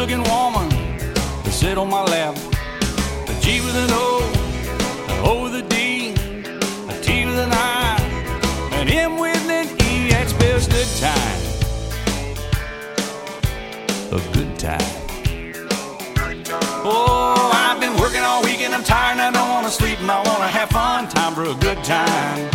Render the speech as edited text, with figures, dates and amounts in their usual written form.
good-looking woman to sit on my lap. A G with an O, an O with a D, a T with an I, an M with an E. That spells good time. A good time. Oh, I've been working all week and I'm tired and I don't want to sleep and I want to have fun. Time for a good time.